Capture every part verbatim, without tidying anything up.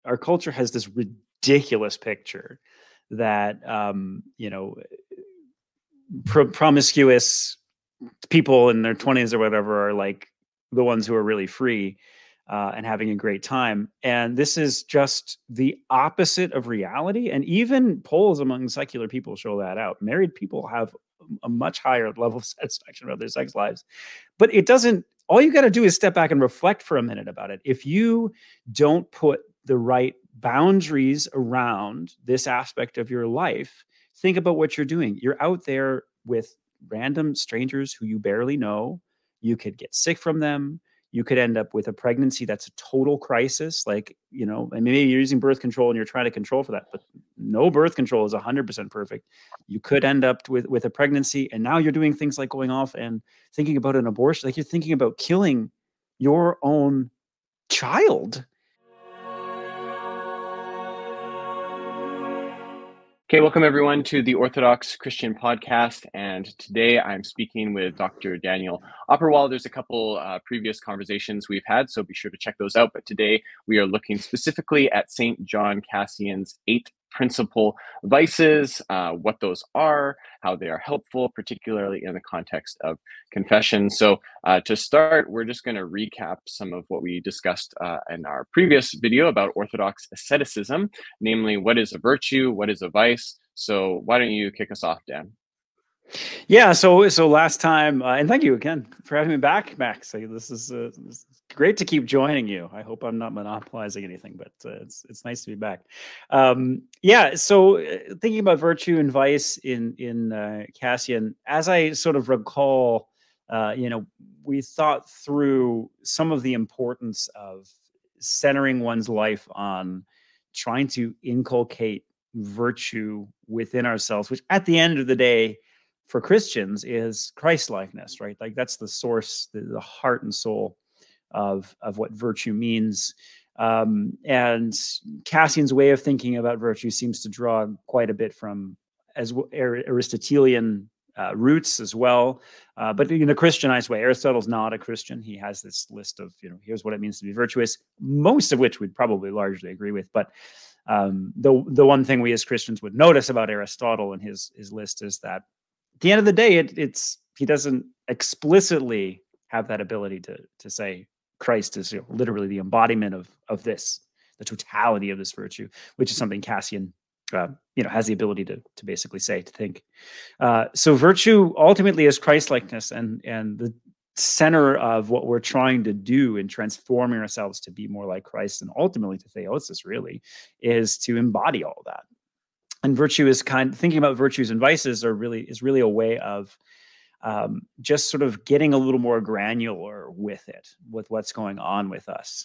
our culture has this ridiculous picture that um, you know pro- promiscuous people in their twenties or whatever are like the ones who are really free uh, and having a great time. And this is just the opposite of reality. And even polls among secular people show that out. Married people have a much higher level of satisfaction about their sex lives. But it doesn't, all you got to do is step back and reflect for a minute about it. If you don't put the right boundaries around this aspect of your life, think about what you're doing. You're out there with random strangers who you barely know. You could get sick from them. You could end up with a pregnancy that's a total crisis. Like, you know, and maybe you're using birth control and you're trying to control for that, but no birth control is one hundred percent perfect. You could end up with, with a pregnancy, and now you're doing things like going off and thinking about an abortion. Like, you're thinking about killing your own child. Okay, welcome everyone to the Orthodox Christian Podcast, and today I'm speaking with Doctor Daniel Opperwald. There's a couple uh, previous conversations we've had, so be sure to check those out, but today we are looking specifically at Saint John Cassian's eight principal vices, uh, what those are, how they are helpful, particularly in the context of confession. So uh, to start, we're just going to recap some of what we discussed uh, in our previous video about Orthodox asceticism, namely what is a virtue, what is a vice. So why don't you kick us off, Dan? Yeah, so so last time, uh, and thank you again for having me back, Max. Like, this is uh, this is great to keep joining you. I hope I'm not monopolizing anything, but uh, it's it's nice to be back. Um, yeah, so uh, thinking about virtue and vice in in uh, Cassian, as I sort of recall, uh, you know, we thought through some of the importance of centering one's life on trying to inculcate virtue within ourselves, which at the end of the day, for Christians, is Christ-likeness, right? Like, that's the source, the, the heart and soul of, of what virtue means. Um, and Cassian's way of thinking about virtue seems to draw quite a bit from as Aristotelian uh, roots as well, uh, but in a Christianized way. Aristotle's not a Christian. He has this list of, you know, here's what it means to be virtuous, most of which we'd probably largely agree with. But um, the the one thing we as Christians would notice about Aristotle and his his list is that at the end of the day, it, it's he doesn't explicitly have that ability to to say Christ is, you know, literally the embodiment of of this, the totality of this virtue, which is something Cassian, uh, you know, has the ability to to basically say, to think. Uh, so virtue ultimately is Christ-likeness, and and the center of what we're trying to do in transforming ourselves to be more like Christ, and ultimately to theosis, really, is to embody all that. And virtue is kind thinking about virtues and vices are really is really a way of um, just sort of getting a little more granular with it, with what's going on with us.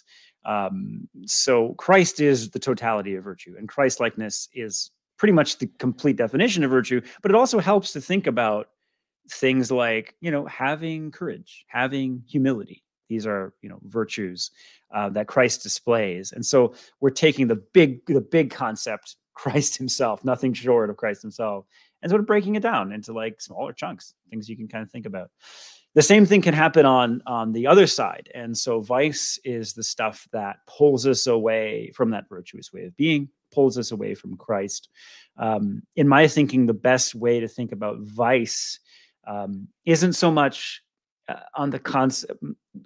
Um, so Christ is the totality of virtue, and Christ-likeness is pretty much the complete definition of virtue. But it also helps to think about things like, you know, having courage, having humility. These are, you know, virtues uh, that Christ displays. And so we're taking the big, the big concept, Christ himself, nothing short of Christ himself, and sort of breaking it down into like smaller chunks, things you can kind of think about. The same thing can happen on on the other side. And so vice is the stuff that pulls us away from that virtuous way of being, pulls us away from Christ. Um, in my thinking, the best way to think about vice um, isn't so much uh, on the concept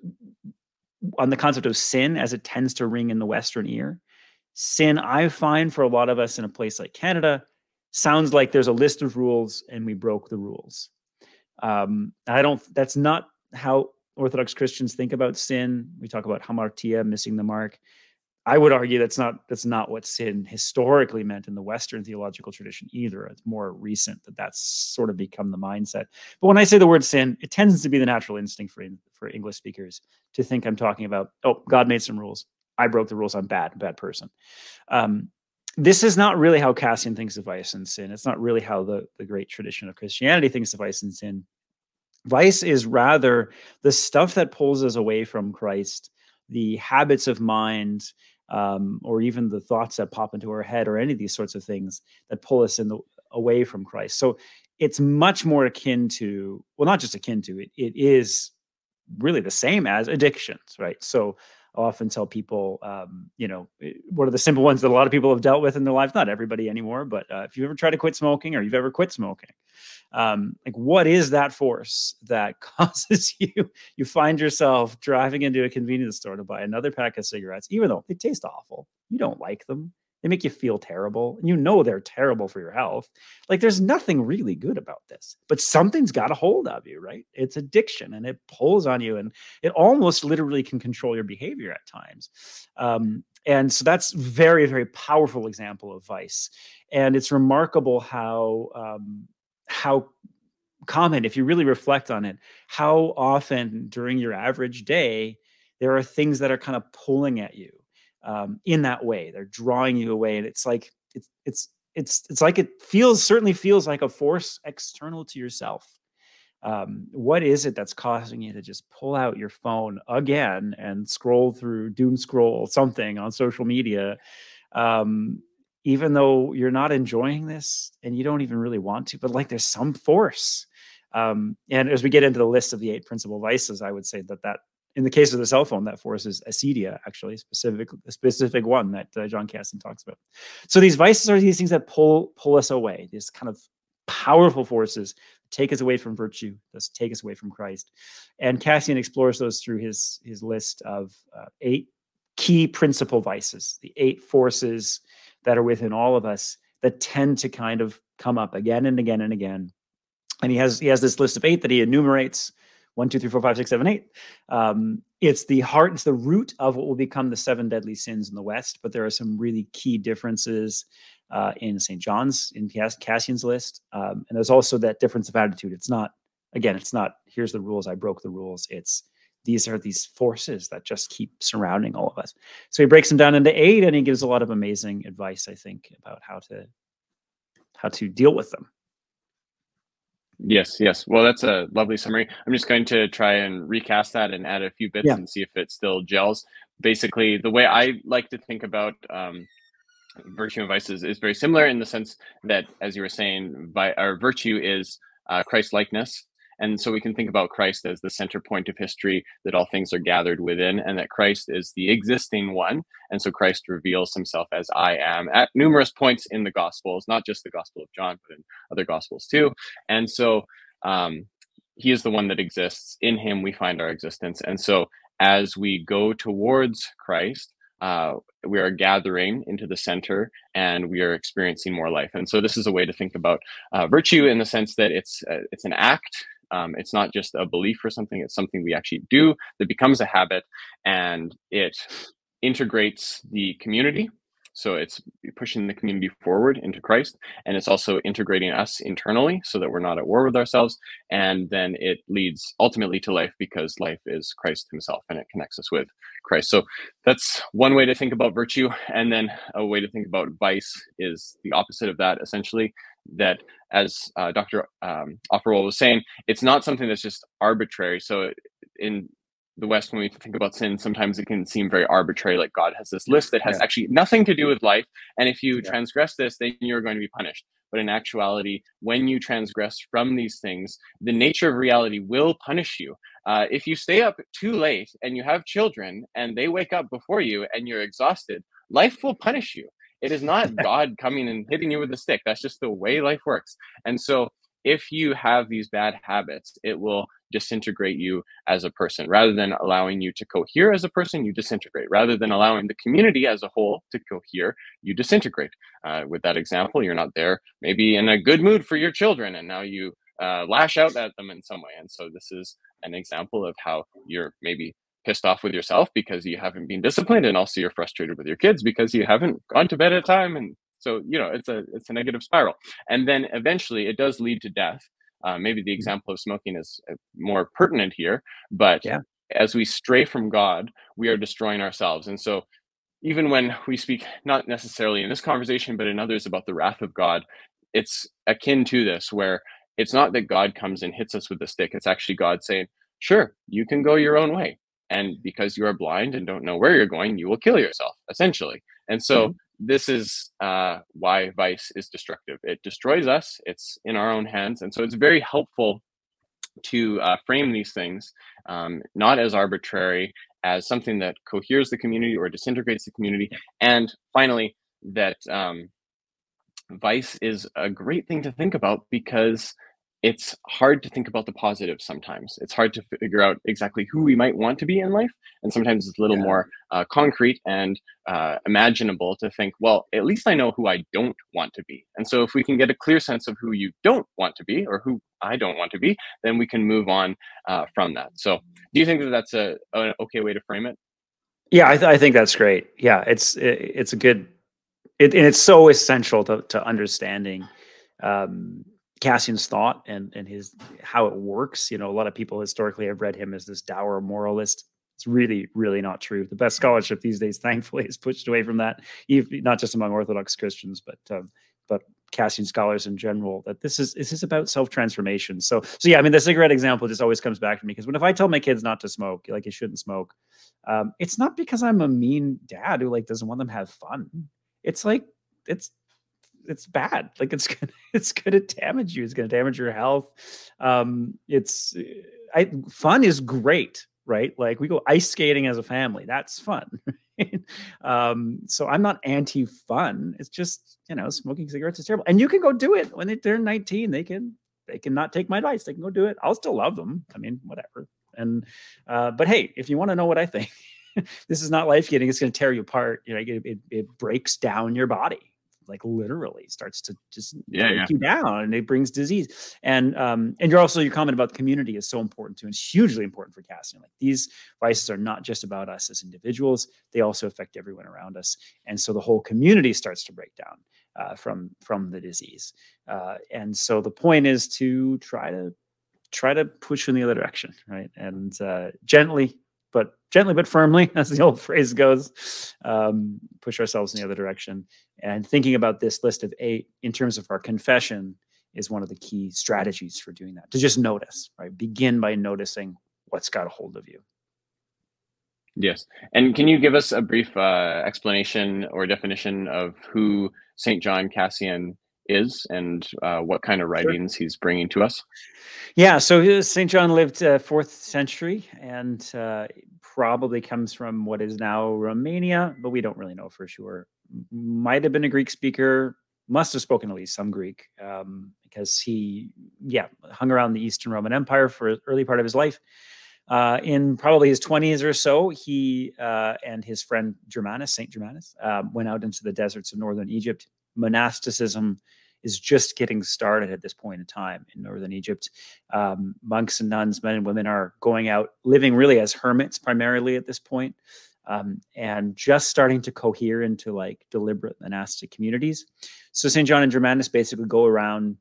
on the concept of sin as it tends to ring in the Western ear. Sin, I find, for a lot of us in a place like Canada, sounds like there's a list of rules and we broke the rules. Um, I don't. That's not how Orthodox Christians think about sin. We talk about hamartia, missing the mark. I would argue that's not that's not what sin historically meant in the Western theological tradition either. It's more recent that that's sort of become the mindset. But when I say the word sin, it tends to be the natural instinct for for English speakers to think I'm talking about, oh, God made some rules, I broke the rules, I'm bad, bad person. Um, this is not really how Cassian thinks of vice and sin. It's not really how the, the great tradition of Christianity thinks of vice and sin. Vice is rather the stuff that pulls us away from Christ, the habits of mind, um, or even the thoughts that pop into our head, or any of these sorts of things that pull us in the, away from Christ. So it's much more akin to, well, not just akin to, it, it is really the same as addictions, right? So I often tell people, um, you know, what are the simple ones that a lot of people have dealt with in their lives? Not everybody anymore, but uh, if you ever try to quit smoking or you've ever quit smoking, um, like what is that force that causes you, you find yourself driving into a convenience store to buy another pack of cigarettes, even though they taste awful. You don't like them. They make you feel terrible. And you know they're terrible for your health. Like there's nothing really good about this, but something's got a hold of you, right? It's addiction and it pulls on you and it almost literally can control your behavior at times. Um, and so that's very, very powerful example of vice. And it's remarkable how, um, how common, if you really reflect on it, how often during your average day, there are things that are kind of pulling at you um, in that way. They're drawing you away. And it's like, it's, it's, it's, it's like, it feels, certainly feels like a force external to yourself. Um, what is it that's causing you to just pull out your phone again and scroll through, doom scroll something on social media? Um, even though you're not enjoying this and you don't even really want to, but like there's some force. Um, and as we get into the list of the eight principal vices, I would say that that in the case of the cell phone, that force is acedia, actually, specific, a specific one that uh, John Casson talks about. So these vices are these things that pull pull us away, these kind of powerful forces take us away from virtue, thus take us away from Christ. And Cassian explores those through his his list of uh, eight key principal vices, the eight forces that are within all of us that tend to kind of come up again and again and again. And he has he has this list of eight that he enumerates: one, two, three, four, five, six, seven, eight. Um, it's the heart, it's the root of what will become the seven deadly sins in the West. But there are some really key differences uh, in Saint John's, in Cass- Cassian's list, um, and there's also that difference of attitude. It's not, again, it's not here's the rules, I broke the rules. It's these are these forces that just keep surrounding all of us. So he breaks them down into eight, and he gives a lot of amazing advice, I think, about how to how to deal with them. Yes, yes. Well, that's a lovely summary. I'm just going to try and recast that and add a few bits Yeah. and see if it still gels. Basically, the way I like to think about um, virtue and vices is very similar in the sense that, as you were saying, by our virtue is uh, Christ likeness. And so we can think about Christ as the center point of history, that all things are gathered within, and that Christ is the existing one. And so Christ reveals himself as I am at numerous points in the Gospels, not just the Gospel of John, but in other Gospels too. And so um, he is the one that exists. In him, we find our existence. And so as we go towards Christ, uh, we are gathering into the center and we are experiencing more life. And so this is a way to think about uh, virtue in the sense that it's uh, it's an act. Um, it's not just a belief or something. It's something we actually do that becomes a habit, and it integrates the community. So it's pushing the community forward into Christ, and it's also integrating us internally so that we're not at war with ourselves. And then it leads ultimately to life, because life is Christ himself and it connects us with Christ. So that's one way to think about virtue. And then a way to think about vice is the opposite of that, essentially, that as uh, Doctor Um, Offerwell was saying, it's not something that's just arbitrary. So in the West, when we think about sin, sometimes it can seem very arbitrary, like God has this list that has Yeah. actually nothing to do with life, and if you Yeah. transgress this, then you're going to be punished. But in actuality, when you transgress from these things, the nature of reality will punish you. Uh, if you stay up too late and you have children and they wake up before you and you're exhausted, life will punish you. It is not God coming and hitting you with a stick. That's just the way life works. And so if you have these bad habits, it will disintegrate you as a person. Rather than allowing you to cohere as a person, you disintegrate. Rather than allowing the community as a whole to cohere, you disintegrate. Uh, with that example, you're not there maybe in a good mood for your children, and now you uh, lash out at them in some way. And so this is an example of how you're maybe pissed off with yourself because you haven't been disciplined, and also you're frustrated with your kids because you haven't gone to bed at time. And so, you know, it's a it's a negative spiral. And then eventually it does lead to death. Uh, maybe the example of smoking is more pertinent here, but Yeah. as we stray from God, we are destroying ourselves. And so even when we speak, not necessarily in this conversation, but in others, about the wrath of God, it's akin to this, where it's not that God comes and hits us with a stick. It's actually God saying, sure, you can go your own way. And because you are blind and don't know where you're going, you will kill yourself, essentially. And so Mhm. this is uh, why vice is destructive. It destroys us. It's in our own hands. And so it's very helpful to uh, frame these things um, not as arbitrary as something that coheres the community or disintegrates the community. And finally, that um, vice is a great thing to think about because it's hard to think about the positive sometimes. It's hard to figure out exactly who we might want to be in life. And sometimes it's a little Yeah. more uh, concrete and uh, imaginable to think, well, at least I know who I don't want to be. And so if we can get a clear sense of who you don't want to be or who I don't want to be, then we can move on uh, from that. So do you think that that's a, an okay way to frame it? Yeah, I, th- I think that's great. Yeah, it's it, it's a good, it, and it's so essential to to understanding um, Cassian's thought and and his how it works. You know, a lot of people historically have read him as this dour moralist. It's really, really not true. The best scholarship these days, thankfully, is pushed away from that, even, not just among Orthodox Christians, but um, but Cassian scholars in general. That this is this is about self transformation. So so yeah, I mean, the cigarette example just always comes back to me because when if I tell my kids not to smoke, like you shouldn't smoke, um, it's not because I'm a mean dad who like doesn't want them to have fun. It's like it's it's bad. Like it's gonna it's gonna damage you. It's gonna damage your health. Um, it's I fun is great, right? Like we go ice skating as a family. That's fun. Right? Um, so I'm not anti-fun. It's just, you know, smoking cigarettes is terrible. And you can go do it when they turn nineteen. They can they can not take my advice. They can go do it. I'll still love them. I mean, whatever. And uh, but hey, if you want to know what I think, this is not life getting. It's going to tear you apart. You know, it, it, it breaks down your body, like literally starts to just Yeah, break yeah. you down, and it brings disease. And um, and you're also your comment about the community is so important too. And it's hugely important for Cassian. Like these vices are not just about us as individuals; they also affect everyone around us. And so the whole community starts to break down uh, from from the disease. Uh, and so the point is to try to try to push in the other direction, right? And uh, gently, but gently but firmly, as the old phrase goes, um, push ourselves in the other direction. And thinking about this list of eight in terms of our confession is one of the key strategies for doing that. To just notice, right? Begin by noticing what's got a hold of you. Yes. And can you give us a brief uh, explanation or definition of who Saint John Cassian is and uh, what kind of Sure. writings he's bringing to us? Yeah, so Saint John lived uh, fourth century and uh, probably comes from what is now Romania, but we don't really know for sure. M- Might have been a Greek speaker, must have spoken at least some Greek um, because he, yeah, hung around the Eastern Roman Empire for the early part of his life. Uh, in probably his twenties or so, he uh, and his friend Germanus, Saint Germanus, um, went out into the deserts of northern Egypt. Monasticism is just getting started at this point in time in northern Egypt. Um, monks and nuns, men and women, are going out, living really as hermits primarily at this point, um, and just starting to cohere into like deliberate monastic communities. So Saint John and Germanus basically go around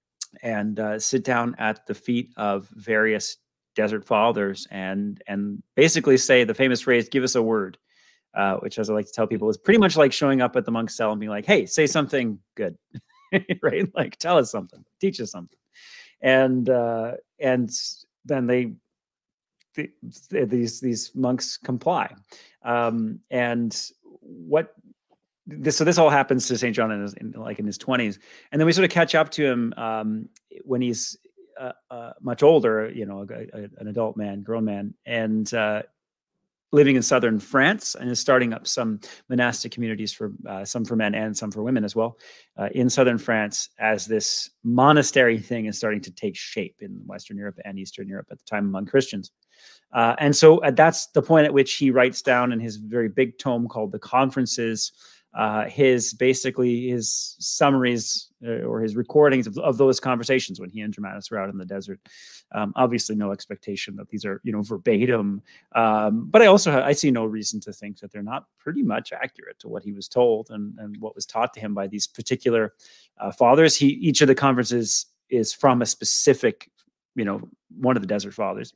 and uh, sit down at the feet of various desert fathers and and basically say the famous phrase, "Give us a word," uh, which, as I like to tell people, is pretty much like showing up at the monk's cell and being like, "Hey, say something good," right? Like, tell us something, teach us something, and uh, and then they th- these these monks comply, um, and what this so this all happens to Saint John in, his, in like in his twenties, and then we sort of catch up to him um, when he's uh, uh, much older, you know, a, a, an adult man, grown man, and uh, living in southern France, and is starting up some monastic communities for uh, some for men and some for women as well uh, in southern France, as this monastery thing is starting to take shape in Western Europe and Eastern Europe at the time among Christians. Uh, and so uh, that's the point at which he writes down in his very big tome called The Conferences, uh, his basically his summaries uh, or his recordings of, of those conversations when he and Germanus were out in the desert. Um, obviously, no expectation that these are, you know, verbatim, um, but I also ha- I see no reason to think that they're not pretty much accurate to what he was told and, and what was taught to him by these particular uh, fathers. He each of the conferences is from a specific, you know, one of the desert fathers.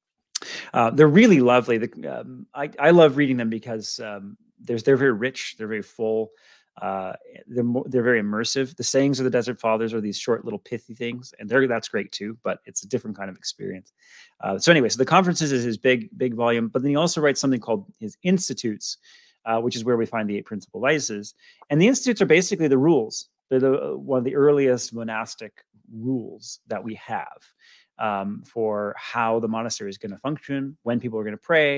Uh, they're really lovely. The, um, I, I love reading them because um, there's they're very rich. They're very full. Uh, they're mo- they're very immersive. The sayings of the Desert Fathers are these short little pithy things, and they're that's great too. But it's a different kind of experience. Uh, so anyway, so the conferences is his big big volume, but then he also writes something called his Institutes, uh, which is where we find the eight principal vices. And the Institutes are basically the rules. They're the, uh, one of the earliest monastic rules that we have um, for how the monastery is going to function, when people are going to pray,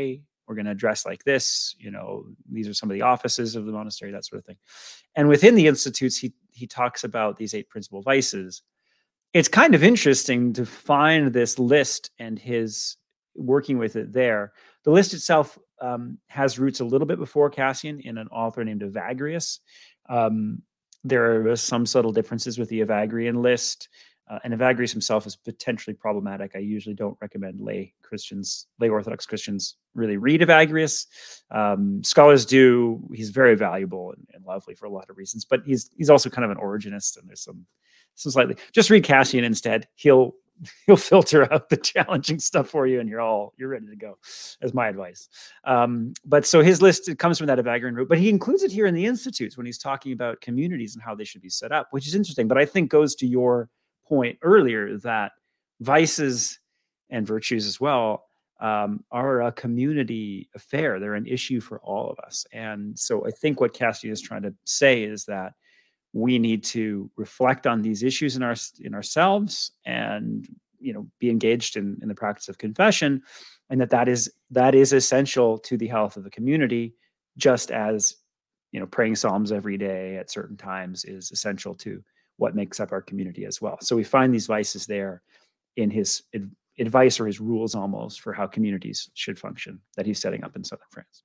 we're going to dress like this. You know, these are some of the offices of the monastery, that sort of thing. And within the institutes, he he talks about these eight principal vices. It's kind of interesting to find this list and his working with it there. The list itself um, has roots a little bit before Cassian in an author named Evagrius. Um, there are some subtle differences with the Evagrian list. Uh, and Evagrius himself is potentially problematic. I usually don't recommend lay Christians, lay Orthodox Christians really read Evagrius. Um, scholars do. He's very valuable and, and lovely for a lot of reasons, but he's he's also kind of an Origenist, and there's some some slightly. Just read Cassian instead. He'll he'll filter out the challenging stuff for you, and you're all you're ready to go. As my advice. Um, but so his list, it comes from that Evagrian root, but he includes it here in the Institutes when he's talking about communities and how they should be set up, which is interesting. But I think goes to your point earlier that vices and virtues as well um, are a community affair. They're an issue for all of us. And so I think what Cassian is trying to say is that we need to reflect on these issues in our in ourselves and, you know, be engaged in, in the practice of confession, and that that is that is essential to the health of the community, just as, you know, praying psalms every day at certain times is essential to what makes up our community as well. So we find these vices there in his ad- advice or his rules almost for how communities should function that he's setting up in southern France.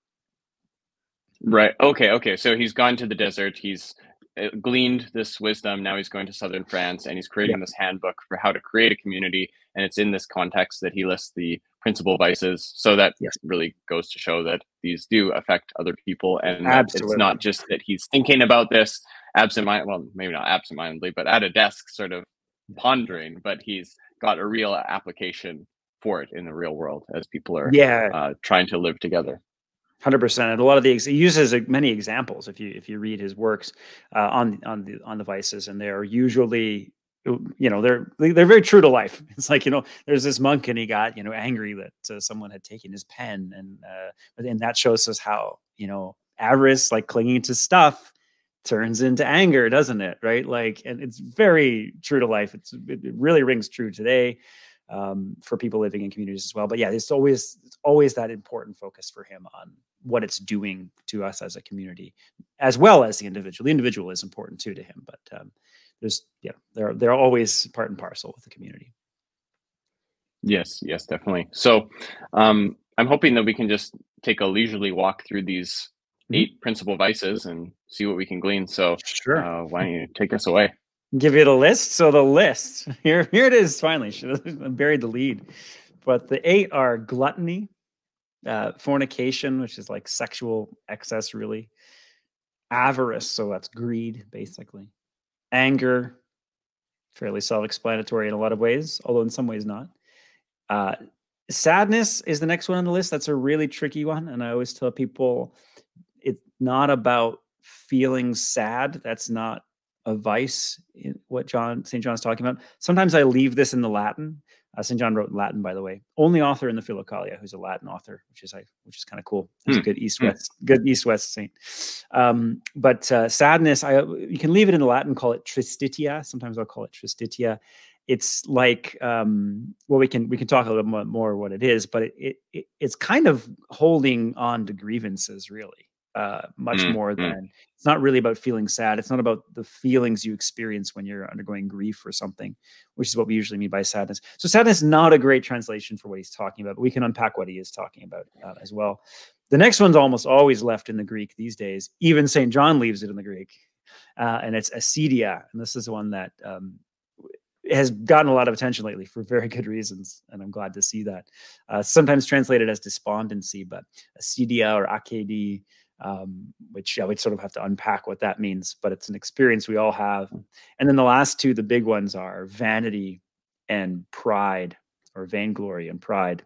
Right. Okay. Okay. So he's gone to the desert. He's gleaned this wisdom. Now he's going to southern France, and he's creating yeah. this handbook for how to create a community. And it's in this context that he lists the principal vices. So that yes. really goes to show that these do affect other people, and it's not just that he's thinking about this absent-minded, well, maybe not absent-mindedly, but at a desk sort of pondering, but he's got a real application for it in the real world as people are yeah. uh, trying to live together. one hundred percent. And a lot of the he uses many examples if you if you read his works uh, on on the on the vices, and they're usually, you know, they're they're very true to life. It's like, you know, there's this monk and he got, you know, angry that uh, someone had taken his pen, and uh, but and that shows us how, you know, avarice, like clinging to stuff, turns into anger, doesn't it? Right? Like, and it's very true to life. It's it really rings true today. Um, for people living in communities as well. But yeah, it's always it's always that important focus for him on what it's doing to us as a community, as well as the individual. The individual is important too to him, but um, there's yeah, they're they're always part and parcel with the community. Yes, yes, definitely. So um, I'm hoping that we can just take a leisurely walk through these mm-hmm. eight principal vices and see what we can glean. So sure, uh, why don't you take us away? Give you the list. So the list here, here it is. Finally, should have buried the lead. But the eight are gluttony, uh, fornication, which is like sexual excess, really. Avarice, so that's greed, basically. Anger, fairly self-explanatory in a lot of ways, although in some ways not. Uh, sadness is the next one on the list. That's a really tricky one, and I always tell people it's not about feeling sad. That's not a vice in what John Saint John's talking about. Sometimes I leave this in the Latin. Uh, Saint John wrote in Latin, by the way. Only author in the Philokalia who's a Latin author, which is I, which is kind of cool. He's mm. a good East-West, mm. good East-West saint. Um, but uh, sadness, I you can leave it in the Latin. Call it tristitia. Sometimes I'll call it tristitia. It's like um, well, we can we can talk a little bit more what it is, but it, it, it it's kind of holding on to grievances, really. Uh, much mm, more than mm. It's not really about feeling sad. It's not about the feelings you experience when you're undergoing grief or something, which is what we usually mean by sadness. So sadness is not a great translation for what he's talking about, but we can unpack what he is talking about uh, as well. The next one's almost always left in the Greek these days. Even Saint John leaves it in the Greek, uh, and it's acedia. And this is one that um, has gotten a lot of attention lately for very good reasons, and I'm glad to see that. Uh, sometimes translated as despondency, but acedia or akedi, Um, which yeah, we'd sort of have to unpack what that means, but it's an experience we all have. And then the last two, the big ones, are vanity and pride, or vainglory and pride.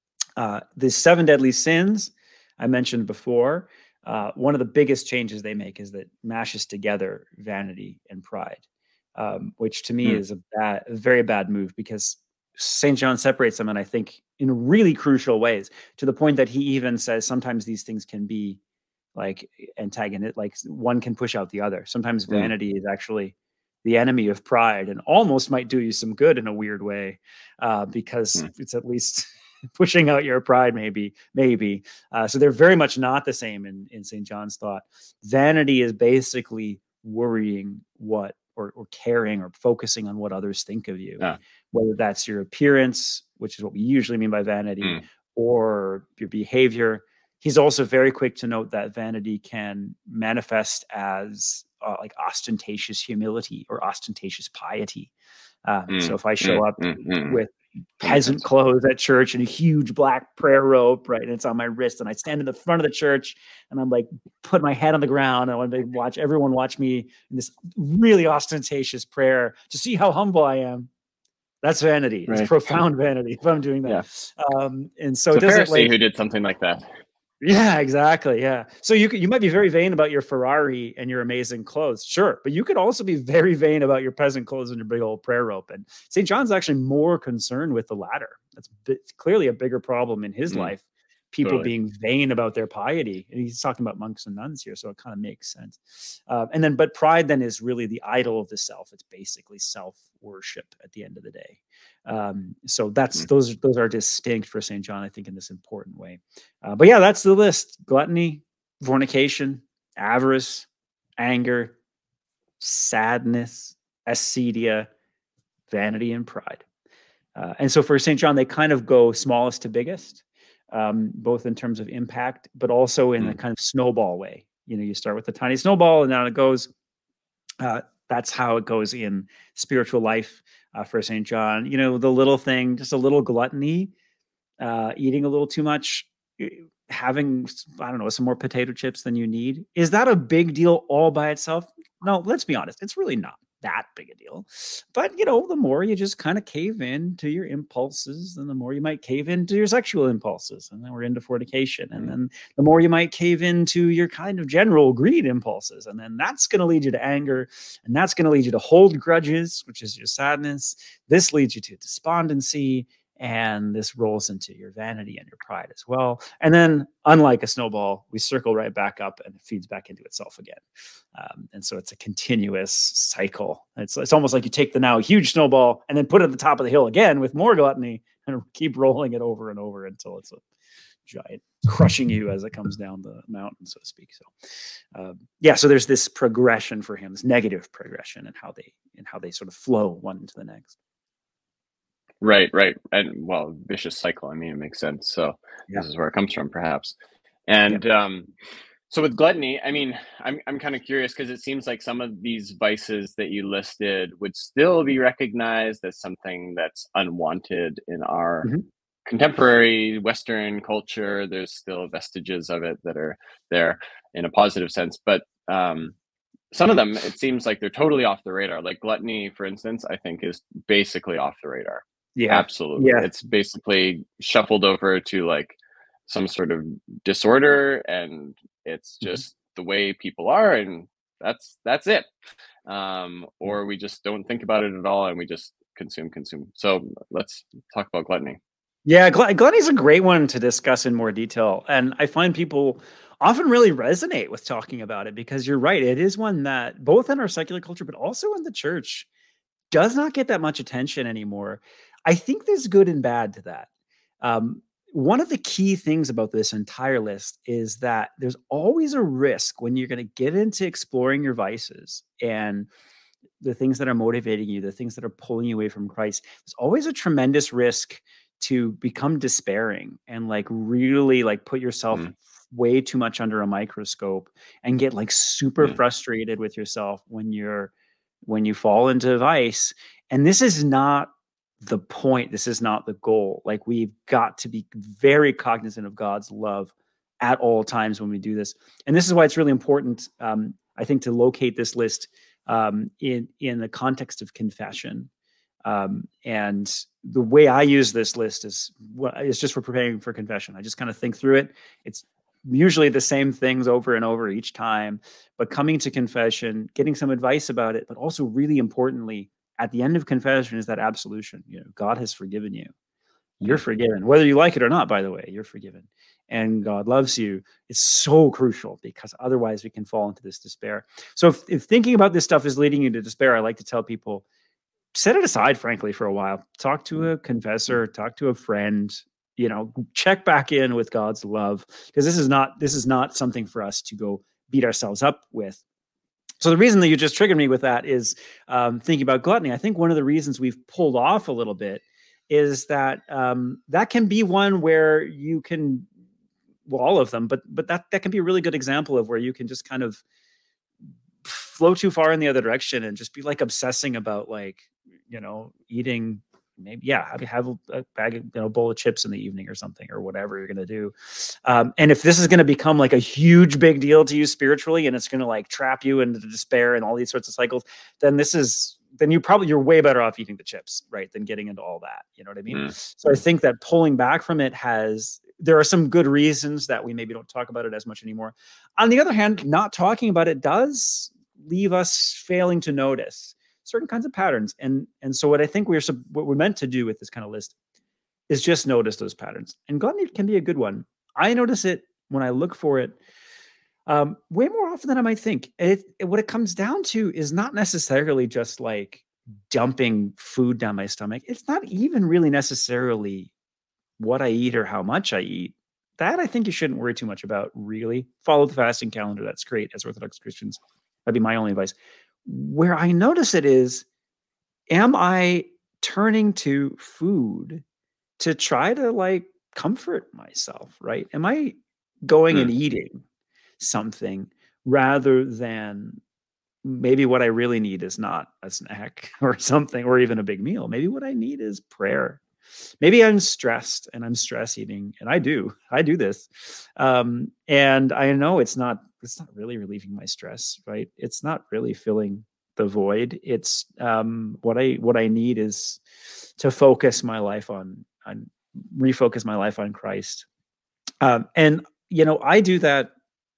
Uh, the seven deadly sins I mentioned before, uh, one of the biggest changes they make is that mashes together vanity and pride, um, which to me mm. is a bad, a very bad move, because Saint John separates them, and I think in really crucial ways, to the point that he even says sometimes these things can be like antagonist, like one can push out the other. Sometimes vanity mm. is actually the enemy of pride, and almost might do you some good in a weird way, uh, because mm. it's at least pushing out your pride, maybe, maybe. Uh, so they're very much not the same in, in Saint John's thought. Vanity is basically worrying what, or, or caring or focusing on what others think of you, Yeah. whether that's your appearance, which is what we usually mean by vanity, Mm. or your behavior. He's also very quick to note that vanity can manifest as uh, like ostentatious humility or ostentatious piety. Um, Mm, so if I show mm, up mm, mm. with That makes peasant sense. clothes at church and a huge black prayer rope, right, and it's on my wrist, and I stand in the front of the church, and I'm like, put my head on the ground, and I want to watch everyone watch me in this really ostentatious prayer to see how humble I am. That's vanity. It's Right. profound vanity if I'm doing that. Yeah. Um, and so It's it a doesn't Pharisee like, who did something like that. yeah, exactly. Yeah. So you could, you might be very vain about your Ferrari and your amazing clothes, sure, but you could also be very vain about your peasant clothes and your big old prayer rope. And Saint John's actually more concerned with the latter. That's bi- clearly a bigger problem in his Mm, life. People totally. being vain about their piety, and he's talking about monks and nuns here, so it kind of makes sense. Uh, and then, but pride then is really the idol of the self. It's basically self worship at the end of the day. Um, so that's Mm. those those are distinct for Saint John, I think, in this important way. Uh, but yeah, that's the list: gluttony, fornication, avarice, anger, sadness, acedia, vanity, and pride. Uh, and so for Saint John, they kind of go smallest to biggest, um, both in terms of impact, but also in a Mm. kind of snowball way. You know, you start with a tiny snowball, and down it goes. Uh, that's how it goes in spiritual life uh, for Saint John. You know, the little thing, just a little gluttony, uh, eating a little too much, eh, having, I don't know, some more potato chips than you need. Is that a big deal all by itself? No, let's be honest. It's really not that big a deal. But, you know, the more you just kind of cave in to your impulses, then the more you might cave into your sexual impulses. And then we're into fornication. And Mm. then the more you might cave into your kind of general greed impulses. And then that's going to lead you to anger. And that's going to lead you to hold grudges, which is your sadness. This leads you to despondency. And this rolls into your vanity and your pride as well. And then, unlike a snowball, we circle right back up and it feeds back into itself again. Um, and so it's a continuous cycle. It's, it's almost like you take the now huge snowball and then put it at the top of the hill again with more gluttony and keep rolling it over and over until it's a giant crushing you as it comes down the mountain, so to speak. So, um, yeah, so there's this progression for him, this negative progression, and how they and how they sort of flow one into the next. Right, right. And well, vicious cycle. I mean, it makes sense. So Yeah. this is where it comes from, perhaps. Yeah. And um, so with gluttony, I mean, I'm I'm kind of curious because it seems like some of these vices that you listed would still be recognized as something that's unwanted in our Mhm. contemporary Western culture. There's still vestiges of it that are there in a positive sense, but um, some of them, it seems like they're totally off the radar. Like gluttony, for instance, I think is basically off the radar. Yeah. Absolutely. Yeah. It's basically shuffled over to like some sort of disorder, and it's Mhm. just the way people are, and that's that's it. Um, Yeah. or we just don't think about it at all and we just consume, consume. So let's talk about gluttony. Yeah, gl- gluttony's a great one to discuss in more detail, and I find people often really resonate with talking about it because you're right. It is one that both in our secular culture, but also in the church, does not get that much attention anymore. I think there's good and bad to that. Um, One of the key things about this entire list is that there's always a risk when you're going to get into exploring your vices and the things that are motivating you, the things that are pulling you away from Christ. There's always a tremendous risk to become despairing and like really like put yourself Mm, way too much under a microscope and get like super mm, frustrated with yourself when you're when you fall into vice. And this is not the point. This is not the goal. Like we've got to be very cognizant of God's love at all times when we do this. And this is why it's really important, um, I think, to locate this list um, in in the context of confession. Um, and the way I use this list is well, it's just for preparing for confession. I just kind of think through it. It's usually the same things over and over each time, but coming to confession, getting some advice about it, but also really importantly, at the end of confession is that absolution. You know, God has forgiven you. You're mm. forgiven, whether you like it or not, by the way, you're forgiven. And God loves you. It's so crucial because otherwise we can fall into this despair. So if, if thinking about this stuff is leading you to despair, I like to tell people, set it aside, frankly, for a while. Talk to Mm, a mm, confessor, talk to a friend, you know, check back in with God's love, because this is not this is not something for us to go beat ourselves up with. So the reason that you just triggered me with that is um, thinking about gluttony. I think one of the reasons we've pulled off a little bit is that um, that can be one where you can, well, all of them, but but that that can be a really good example of where you can just kind of flow too far in the other direction and just be like obsessing about, like, you know, eating, maybe, yeah, have, have a bag of, you know, bowl of chips in the evening or something, or whatever you're going to do. Um, and if this is going to become like a huge big deal to you spiritually, and it's going to like trap you into despair and all these sorts of cycles, then this is, then you probably, you're way better off eating the chips, right, than getting into all that. You know what I mean? Mm. So I think that pulling back from it has, there are some good reasons that we maybe don't talk about it as much anymore. On the other hand, not talking about it does leave us failing to notice certain kinds of patterns. And, and so what I think we're, what we're meant to do with this kind of list is just notice those patterns. And gluttony can be a good one. I notice it when I look for it um, way more often than I might think. It, it, what it comes down to is not necessarily just like dumping food down my stomach. It's not even really necessarily what I eat or how much I eat. That I think you shouldn't worry too much about, really. Follow the fasting calendar. That's great as Orthodox Christians. That'd be my only advice. Where I notice it is, am I turning to food to try to like comfort myself, right? Am I going mm. and eating something rather than maybe what I really need is not a snack or something, or even a big meal. Maybe what I need is prayer. Maybe I'm stressed and I'm stress eating, and I do, I do this. Um, and I know it's not, it's not really relieving my stress, right? It's not really filling the void. It's um, what I, what I need is to focus my life on, on refocus my life on Christ. Um, and, you know, I do that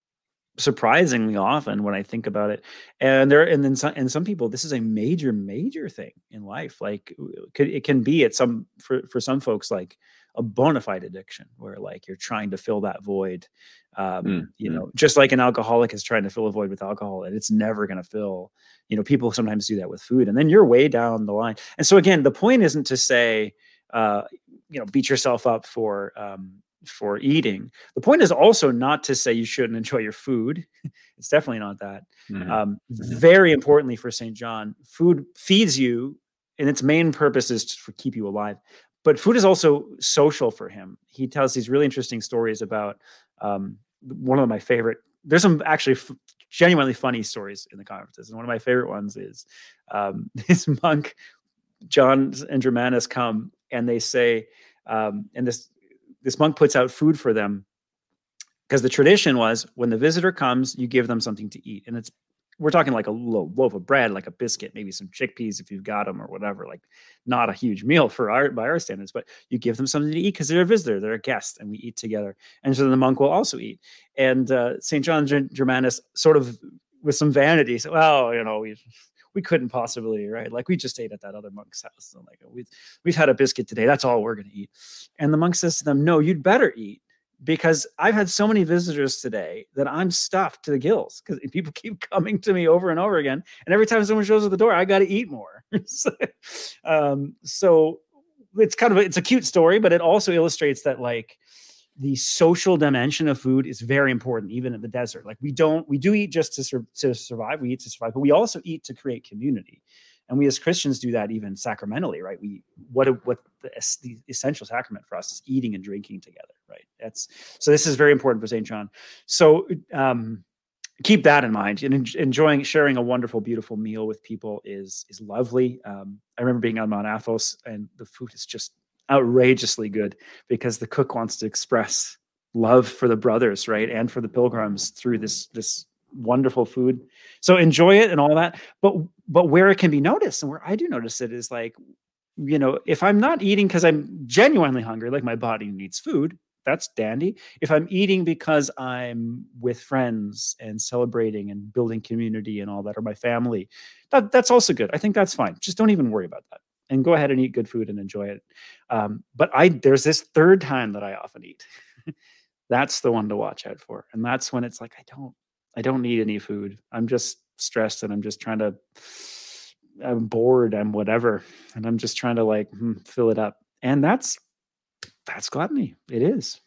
surprisingly often when I think about it. And there, and then some, and some people, this is a major, major thing in life. Like it, it can be at some, for, for some folks, like a bona fide addiction where like you're trying to fill that void. Um, mm, you mm. know, just like an alcoholic is trying to fill a void with alcohol, and it's never going to fill. You know, people sometimes do that with food, and then you're way down the line. And so again, the point isn't to say, uh, you know, beat yourself up for, um, for eating. The point is also not to say you shouldn't enjoy your food. It's definitely not that. Mm-hmm. Um, mm-hmm. Very importantly for Saint John, food feeds you, and its main purpose is to keep you alive. But food is also social for him. He tells these really interesting stories about um, one of my favorite. There's some actually f- genuinely funny stories in the conferences, and one of my favorite ones is um, this monk, John and Germanus, come and they say, um, and this. This monk puts out food for them, because the tradition was when the visitor comes, you give them something to eat. And it's, we're talking like a little loaf of bread, like a biscuit, maybe some chickpeas if you've got them or whatever, like not a huge meal for our, by our standards, but you give them something to eat because they're a visitor, they're a guest, and we eat together. And so the monk will also eat. And uh, Saint John Germanus sort of with some vanity said, well, you know, we we couldn't possibly, right? Like we just ate at that other monk's house. So like we've, we've had a biscuit today. That's all we're going to eat. And the monk says to them, no, you'd better eat, because I've had so many visitors today that I'm stuffed to the gills, because people keep coming to me over and over again. And every time someone shows at the door, I got to eat more. so, um, so it's kind of, a, it's a cute story, but it also illustrates that like, the social dimension of food is very important, even in the desert. Like we don't, we do eat just to, sur- to survive. We eat to survive, but we also eat to create community. And we as Christians do that even sacramentally, right? We, what, what the, the essential sacrament for us is eating and drinking together, right? That's, so this is very important for Saint John. So um, keep that in mind. And en- enjoying, sharing a wonderful, beautiful meal with people is, is lovely. Um, I remember being on Mount Athos, and the food is just outrageously good, because the cook wants to express love for the brothers, right, and for the pilgrims through this this wonderful food. So enjoy it and all that. But but where it can be noticed, and where I do notice it, is like, you know, if I'm not eating because I'm genuinely hungry, like my body needs food, that's dandy. If I'm eating because I'm with friends and celebrating and building community and all that, or my family, that that's also good. I think that's fine. Just don't even worry about that, and go ahead and eat good food and enjoy it. Um, but I, there's this third time that I often eat. That's the one to watch out for. And that's when it's like, I don't, I don't need any food. I'm just stressed, and I'm just trying to, I'm bored, I'm whatever. And I'm just trying to like hmm, fill it up. And that's, That's gluttony. It is.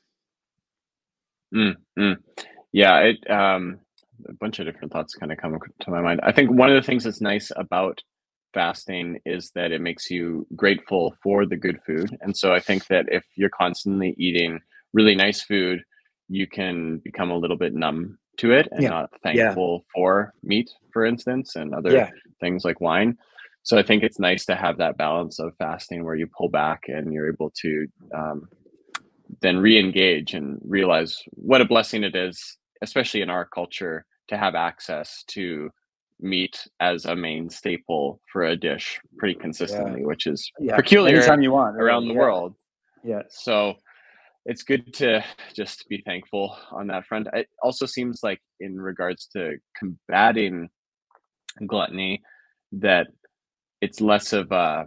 Mm, mm. Yeah, it um, a bunch of different thoughts kind of come to my mind. I think one of the things that's nice about fasting is that it makes you grateful for the good food. And so I think that if you're constantly eating really nice food, you can become a little bit numb to it and Yeah. not Yeah. thankful for meat, for instance, and other Yeah. things like wine. So I think it's nice to have that balance of fasting where you pull back and you're able to um, then re-engage and realize what a blessing it is, especially in our culture, to have access to meat as a main staple for a dish pretty Yeah. consistently, which is Yeah. peculiar Anytime you want, around really. the Yeah. world. Yeah. So it's good to just be thankful on that front. It also seems like in regards to combating gluttony, that it's less of a,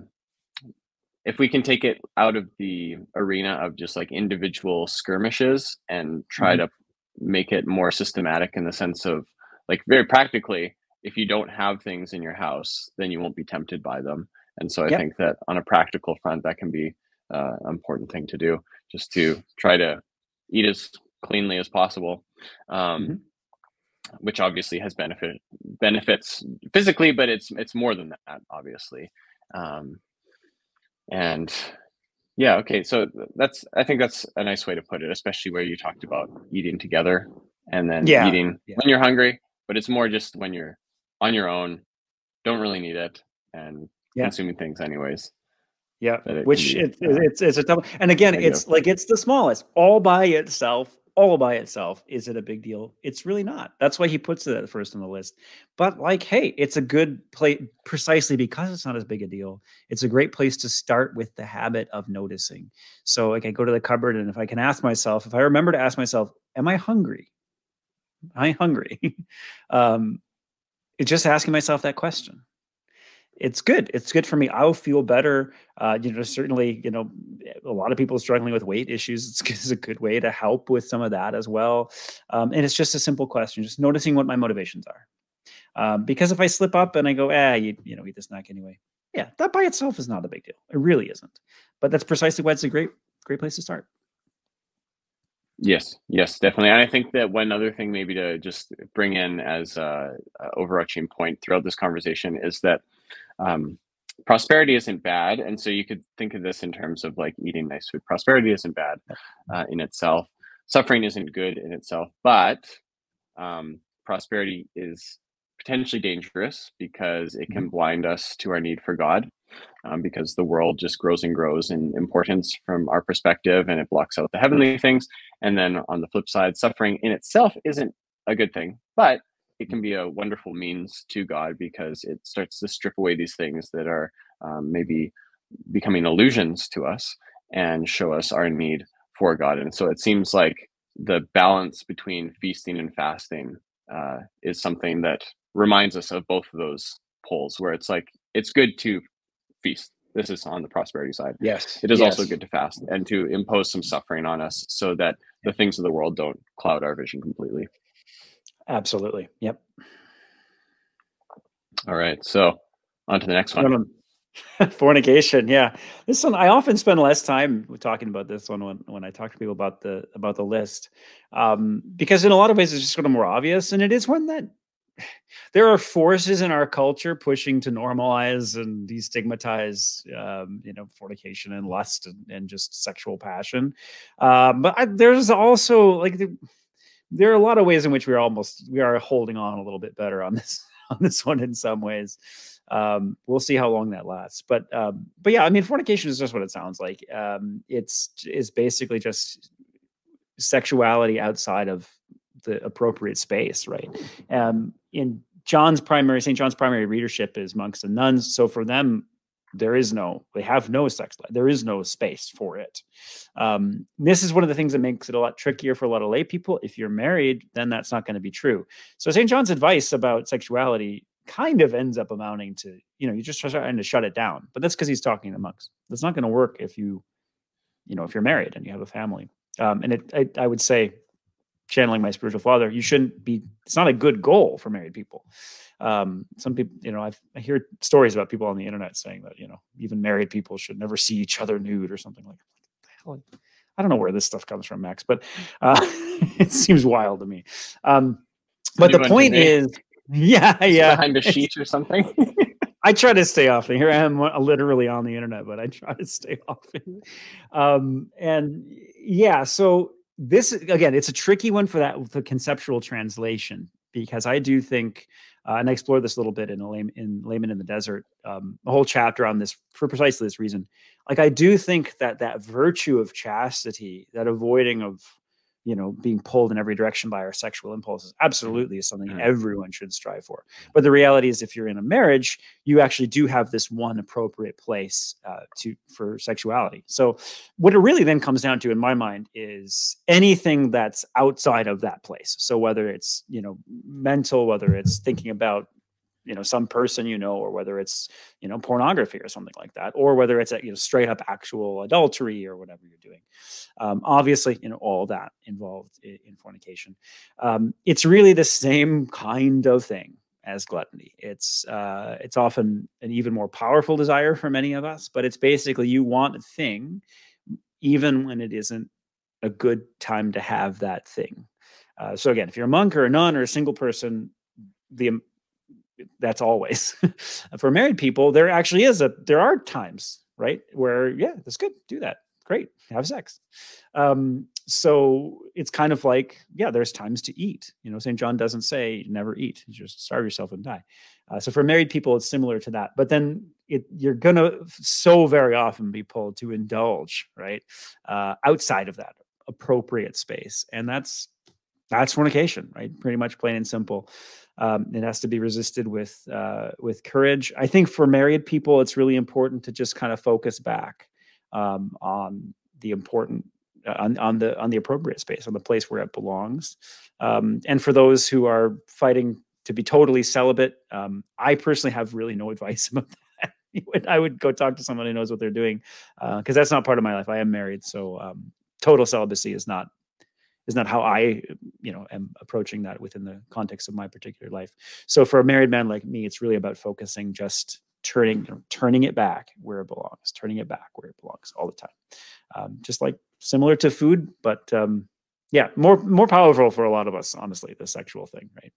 if we can take it out of the arena of just like individual skirmishes and try Mhm. to make it more systematic in the sense of, like, very practically, if you don't have things in your house, then you won't be tempted by them. And so I Yep. think that on a practical front, that can be uh, an important thing to do, just to try to eat as cleanly as possible, um, Mhm. which obviously has benefit benefits physically, but it's it's more than that, obviously. Um, and yeah, okay. So that's, I think that's a nice way to put it, especially where you talked about eating together and then Yeah. eating Yeah. when you're hungry, but it's more just when you're on your own, don't really need it, and Yeah. consuming things anyways, Yeah, that it can which be it, uh, it's it's a tough, and again, negative. it's like it's the smallest. All by itself, all by itself, is it a big deal? It's really not. That's why he puts it at first on the list. But like, hey, it's a good place precisely because it's not as big a deal. It's a great place to start with the habit of noticing. So like I go to the cupboard, and if I can ask myself, if I remember to ask myself, am I hungry? Am I hungry? um, it's just asking myself that question. It's good. It's good for me. I'll feel better. Uh, you know, certainly, you know, a lot of people struggling with weight issues. It's, it's a good way to help with some of that as well. Um, and it's just a simple question, just noticing what my motivations are. Um, because if I slip up and I go, ah, you, you know, eat the snack anyway. Yeah, that by itself is not a big deal. It really isn't. But that's precisely why it's a great, great place to start. Yes, yes, definitely. And I think that one other thing maybe to just bring in as a, a overarching point throughout this conversation is that um, prosperity isn't bad. And so you could think of this in terms of like eating nice food. Prosperity isn't bad uh, in itself. Suffering isn't good in itself, but um, prosperity is potentially dangerous because it Mhm. can blind us to our need for God, um, because the world just grows and grows in importance from our perspective and it blocks out the heavenly things. And then on the flip side, suffering in itself isn't a good thing, but it can be a wonderful means to God because it starts to strip away these things that are um, maybe becoming illusions to us and show us our need for God. And so it seems like the balance between feasting and fasting uh, is something that reminds us of both of those poles, where it's like it's good to feast. This is on the prosperity side. Yes. It is also Yes. good to fast and to impose some suffering on us so that the things of the world don't cloud our vision completely. Absolutely. Yep. All right. So on to the next one. No, no. Fornication, yeah. This one I often spend less time talking about this one when when I talk to people about the about the list, um, because in a lot of ways it's just sort of more obvious, and it is one that there are forces in our culture pushing to normalize and destigmatize, um, you know, fornication and lust and, and just sexual passion. Um, but I, there's also like the, there are a lot of ways in which we're almost we are holding on a little bit better on this on this one in some ways. Um, we'll see how long that lasts, but um, but yeah, I mean, fornication is just what it sounds like. Um, it's is basically just sexuality outside of the appropriate space, right? Um, in John's primary Saint John's primary readership is monks and nuns, so for them, there is no they have no sex life. There is no space for it. Um, this is one of the things that makes it a lot trickier for a lot of lay people. If you're married, then that's not going to be true. So Saint John's advice about sexuality kind of ends up amounting to, you know, you just trying to shut it down. But that's because he's talking to monks. That's not going to work if you, you know, if you're married and you have a family. Um, and it, I, I would say, channeling my spiritual father, you shouldn't be. It's not a good goal for married people. Um, some people, you know, I've, I hear stories about people on the internet saying that, you know, even married people should never see each other nude or something like that. I don't know where this stuff comes from, Max, but uh, it seems wild to me. Um, but the point is, yeah, yeah, behind a sheet or something. I try to stay off it. Here I am literally on the internet, but I try to stay off it. Um, and yeah, so this, again, it's a tricky one for that, the conceptual translation, because I do think, uh, and I explore this a little bit in a lame, in Layman in the Desert, um, a whole chapter on this for precisely this reason. Like, I do think that that virtue of chastity, that avoiding of, you know, being pulled in every direction by our sexual impulses, absolutely is something mm-hmm. everyone should strive for. But the reality is, if you're in a marriage, you actually do have this one appropriate place uh, to for sexuality. So what it really then comes down to, in my mind, is anything that's outside of that place. So whether it's, you know, mental, whether it's thinking about, you know, some person, you know, or whether it's, you know, pornography or something like that, or whether it's, you know, straight up actual adultery or whatever you're doing. Um, obviously, you know, all that involved in, in fornication. Um, it's really the same kind of thing as gluttony. It's uh, it's often an even more powerful desire for many of us, but it's basically you want a thing, even when it isn't a good time to have that thing. Uh, so again, if you're a monk or a nun or a single person, the that's always. For married people, there actually is a, there are times, right, where, yeah, that's good, do that, great, have sex. Um, so it's kind of like, yeah, there's times to eat. You know, Saint John doesn't say never eat, you just starve yourself and die. Uh, so for married people, it's similar to that. But then it, you're going to so very often be pulled to indulge, right, uh, outside of that appropriate space. And that's, that's fornication, right? Pretty much plain and simple. Um, it has to be resisted with uh, with courage. I think for married people, it's really important to just kind of focus back um, on the important, uh, on, on the on the appropriate space, on the place where it belongs. Um, and for those who are fighting to be totally celibate, um, I personally have really no advice about that. I would go talk to someone who knows what they're doing, because uh, that's not part of my life. I am married, so um, total celibacy is not. is not how I, you know, am approaching that within the context of my particular life. So for a married man like me, it's really about focusing, just turning, you know, turning it back where it belongs, turning it back where it belongs all the time. Um, just like similar to food, but um, yeah, more, more powerful for a lot of us, honestly, the sexual thing, right?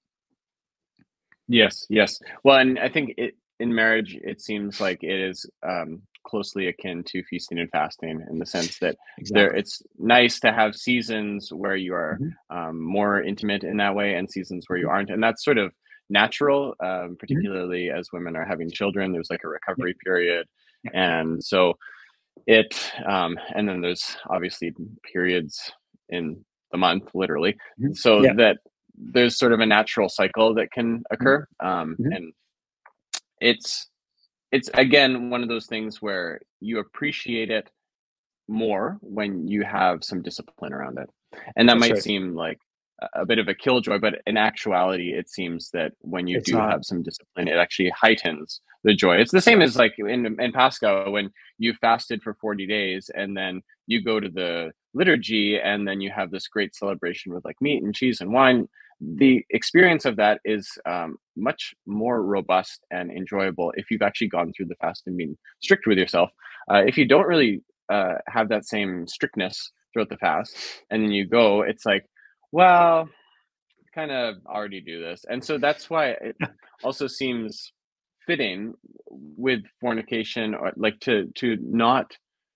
Yes, yes. Well, and I think it, in marriage, it seems like it is um, closely akin to feasting and fasting in the sense that exactly. there, it's nice to have seasons where you are mm-hmm. um, more intimate in that way and seasons where you aren't. And that's sort of natural, um, particularly mm-hmm. as women are having children. There's like a recovery yeah. period. Yeah. And so it, um, and then there's obviously periods in the month, literally. Mm-hmm. So yeah. that there's sort of a natural cycle that can occur. Um, mm-hmm. And it's, it's again, one of those things where you appreciate it more when you have some discipline around it. And that That's might right. seem like a bit of a killjoy, but in actuality, it seems that when you it's do not. have some discipline, it actually heightens the joy. It's the same as like in, in Pascha, when you fasted for forty days and then you go to the liturgy and then you have this great celebration with like meat and cheese and wine. The experience of that is um, much more robust and enjoyable if you've actually gone through the fast and been strict with yourself. Uh, if you don't really uh, have that same strictness throughout the fast and then you go, it's like, well, kind of already do this. And so that's why it also seems fitting with fornication, or like to to not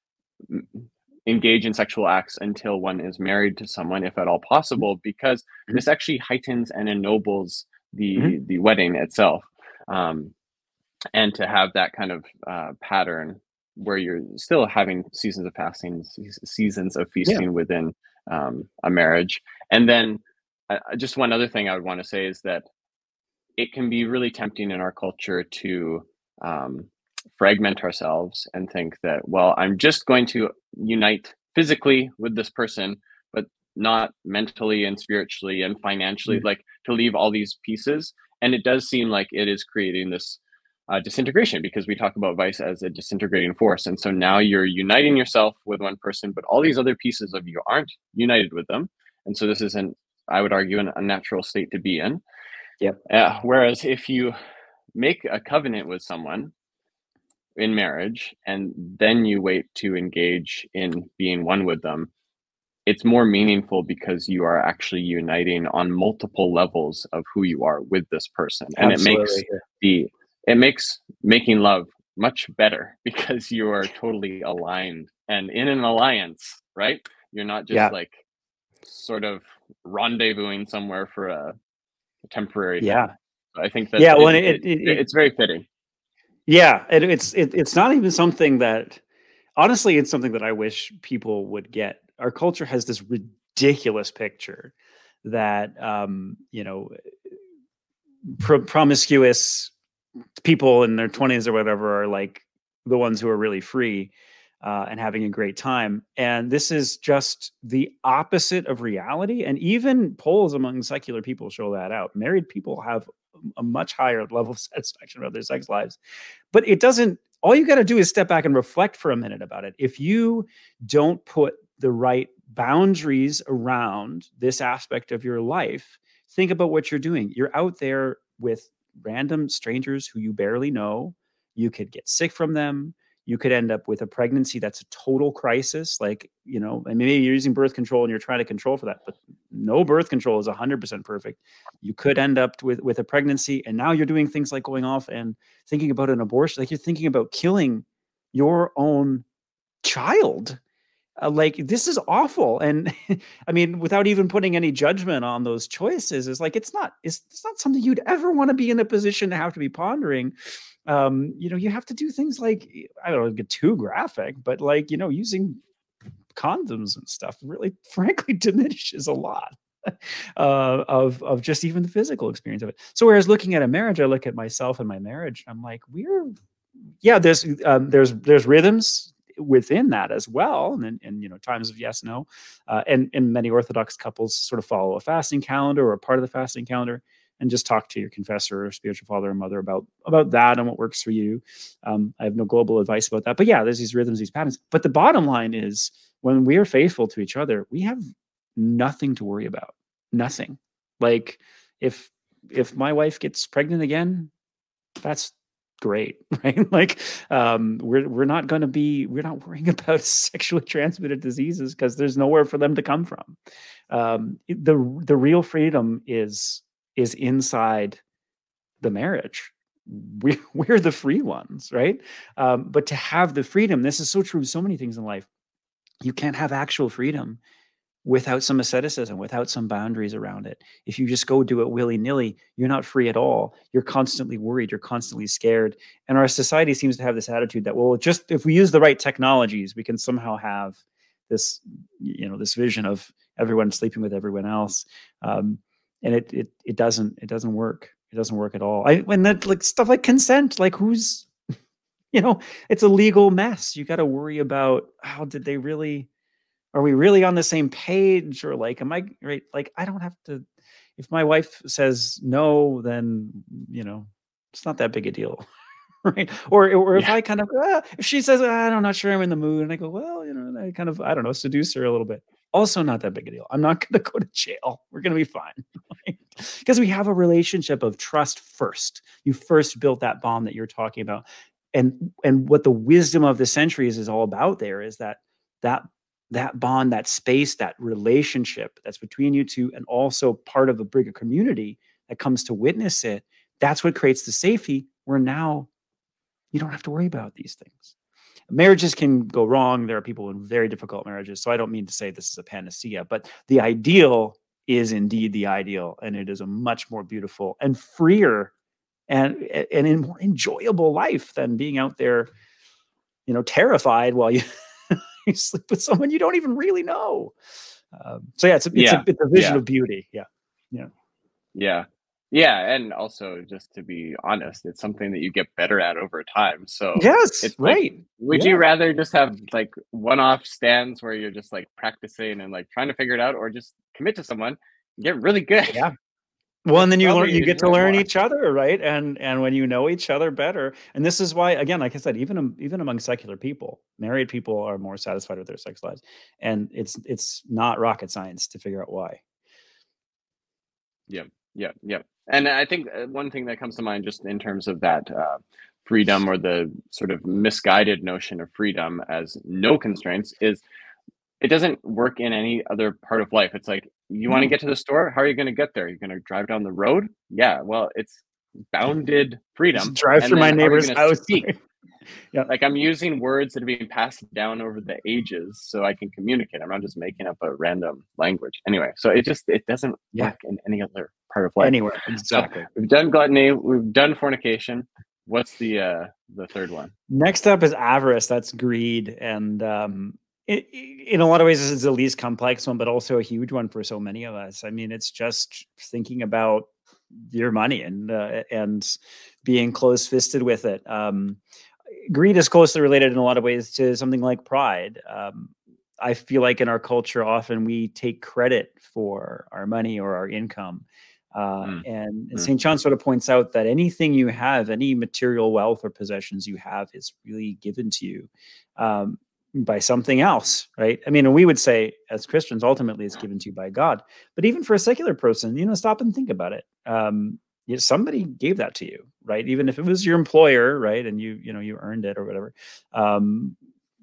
engage in sexual acts until one is married to someone, if at all possible, because mm-hmm. this actually heightens and ennobles the mm-hmm. the wedding itself. Um, and to have that kind of uh, pattern where you're still having seasons of fasting, seasons of feasting yeah. within um, a marriage. And then uh, just one other thing I would want to say is that it can be really tempting in our culture to um, fragment ourselves and think that, well, I'm just going to unite physically with this person, but not mentally and spiritually and financially, mm-hmm. like to leave all these pieces. And it does seem like it is creating this uh, disintegration, because we talk about vice as a disintegrating force. And so now you're uniting yourself with one person, but all these other pieces of you aren't united with them. And so this is an, I would argue, an unnatural state to be in. Yep. Uh, whereas if you make a covenant with someone in marriage and then you wait to engage in being one with them, it's more meaningful because you are actually uniting on multiple levels of who you are with this person, and it makes Absolutely. Yeah. the it makes making love much better because you are totally aligned and in an alliance, right? You're not just Yeah. like sort of rendezvousing somewhere for a temporary thing. Yeah. So I think that Yeah. Well, it, it, it it, it it's very fitting. yeah, it, it's it, it's not even something that honestly, it's something that I wish people would get. Our culture has this ridiculous picture that um, you know, pro- promiscuous people in their twenties or whatever are like the ones who are really free uh, and having a great time. And this is just the opposite of reality. And even polls among secular people show that out. Married people have a much higher level of satisfaction about their sex lives. But it doesn't, all you got to do is step back and reflect for a minute about it. If you don't put the right boundaries around this aspect of your life, think about what you're doing. You're out there with random strangers who you barely know. You could get sick from them. You could end up with a pregnancy that's a total crisis. Like, you know, and maybe you're using birth control and you're trying to control for that, but no birth control is one hundred percent perfect. You could end up with, with a pregnancy. And now you're doing things like going off and thinking about an abortion. Like you're thinking about killing your own child. Uh, like this is awful. And I mean, without even putting any judgment on those choices, is like it's not it's, it's not something you'd ever want to be in a position to have to be pondering. Um, you know, you have to do things like, I don't know, get too graphic, but like, you know, using condoms and stuff really frankly diminishes a lot uh, of of just even the physical experience of it. So whereas looking at a marriage, I look at myself and my marriage, I'm like, we're yeah, there's um, there's there's rhythms within that as well, and and you know times of yes, no, uh, and and many Orthodox couples sort of follow a fasting calendar or a part of the fasting calendar, and just talk to your confessor or spiritual father or mother about about that and what works for you. Um, I have no global advice about that, but yeah, there's these rhythms, these patterns. But the bottom line is, when we are faithful to each other, we have nothing to worry about. Nothing. Like if if my wife gets pregnant again, that's great, right? Like um, we're we're not going to be we're not worrying about sexually transmitted diseases because there's nowhere for them to come from. Um, the the real freedom is is inside the marriage. We we're the free ones, right? Um, but to have the freedom, this is so true of so many things in life. You can't have actual freedom without some asceticism, without some boundaries around it. If you just go do it willy-nilly, you're not free at all. You're constantly worried, you're constantly scared. And our society seems to have this attitude that, well, just if we use the right technologies, we can somehow have this, you know, this vision of everyone sleeping with everyone else. Um, and it it it doesn't it doesn't work. It doesn't work at all. I when that like stuff like consent, like who's you know, it's a legal mess. You got to worry about how did they really are we really on the same page, or like am I right? Like I don't have to, if my wife says no, then you know it's not that big a deal. Right? Or or if Yeah. I kind of ah, if she says ah, I'm not sure I'm in the mood, and I go, well, you know, and I kind of I don't know, seduce her a little bit. Also not that big a deal. I'm not going to go to jail. We're going to be fine. Because we have a relationship of trust first. You first built that bond that you're talking about. And and what the wisdom of the centuries is all about there is that that that bond, that space, that relationship that's between you two, and also part of a bigger community that comes to witness it. That's what creates the safety where now you don't have to worry about these things. Marriages can go wrong. There are people in very difficult marriages. So I don't mean to say this is a panacea, but the ideal is indeed the ideal. And it is a much more beautiful and freer and, and a more enjoyable life than being out there, you know, terrified while you, you sleep with someone you don't even really know. Um, so yeah, it's a, it's a, Yeah. it's a vision Yeah. of beauty. Yeah. Yeah. Yeah. Yeah, and also just to be honest, it's something that you get better at over time. So Yes. it's like, Right. would you Yeah. rather just have like one-off stands where you're just like practicing and like trying to figure it out, or just commit to someone, get really good? Yeah. Well, You'll and then you learn, probably you get to enjoy it learn more. each other, right? And and when you know each other better, and this is why, again, like I said, even am- even among secular people, married people are more satisfied with their sex lives, and it's it's not rocket science to figure out why. Yep, yep, yep. And I think uh, one thing that comes to mind just in terms of that uh, freedom, or the sort of misguided notion of freedom as no constraints, is it doesn't work in any other part of life. It's like, you want to No, get to the store? How are you going to get there? You're going to drive down the road? Yeah, well, it's bounded just freedom. drive And through my then how are you neighbor's going to house. speak? Yeah, Like, I'm using words that are being passed down over the ages so I can communicate. I'm not just making up a random language. Anyway, so it just it doesn't yeah, work in any other part of life. anywhere, So exactly. we've done gluttony, we've done fornication. What's the uh the third one? Next up is avarice. That's greed, and um, it, in a lot of ways, this is the least complex one, but also a huge one for so many of us. I mean, it's just thinking about your money and uh, and being close fisted with it. Um, greed is closely related in a lot of ways to something like pride. Um, I feel like in our culture, often we take credit for our money or our income. Uh, Mm, and and mm, Saint John sort of points out that anything you have, any material wealth or possessions you have, is really given to you um, by something else, right? I mean, and we would say as Christians, ultimately, it's given to you by God. But even for a secular person, you know, stop and think about it. Um, you know, somebody gave that to you, right? Even if it was your employer, right, and you, you know, you earned it or whatever. Um,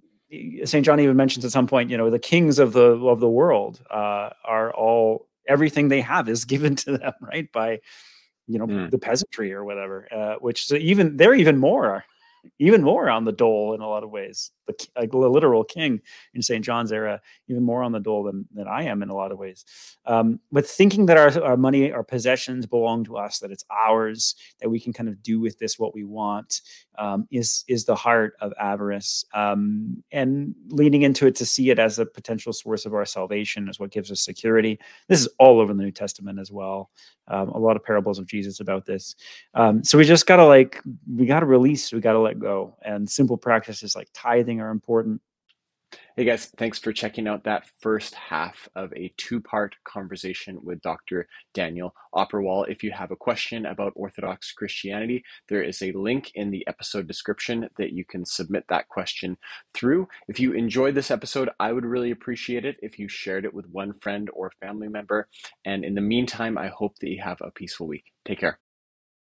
Saint John even mentions at some point, you know, the kings of the of the world uh, are all everything they have is given to them, right, by you know mm. the peasantry or whatever. Uh, which so even they're even more even more on the dole in a lot of ways. The, like the literal king in Saint John's era, even more on the dole than, than I am in a lot of ways. Um, but thinking that our, our money, our possessions belong to us, that it's ours, that we can kind of do with this what we want, um, is is the heart of avarice. Um, and leaning into it to see it as a potential source of our salvation is what gives us security. This is all over the New Testament as well. Um, a lot of parables of Jesus about this. Um, so we just gotta like we gotta release, we gotta let go, and simple practices like tithing are important. Hey guys, thanks for checking out that first half of a two-part conversation with Doctor Daniel Opperwall. If you have a question about Orthodox Christianity, there is a link in the episode description that you can submit that question through. If you enjoyed this episode, I would really appreciate it if you shared it with one friend or family member. And in the meantime, I hope that you have a peaceful week. Take care.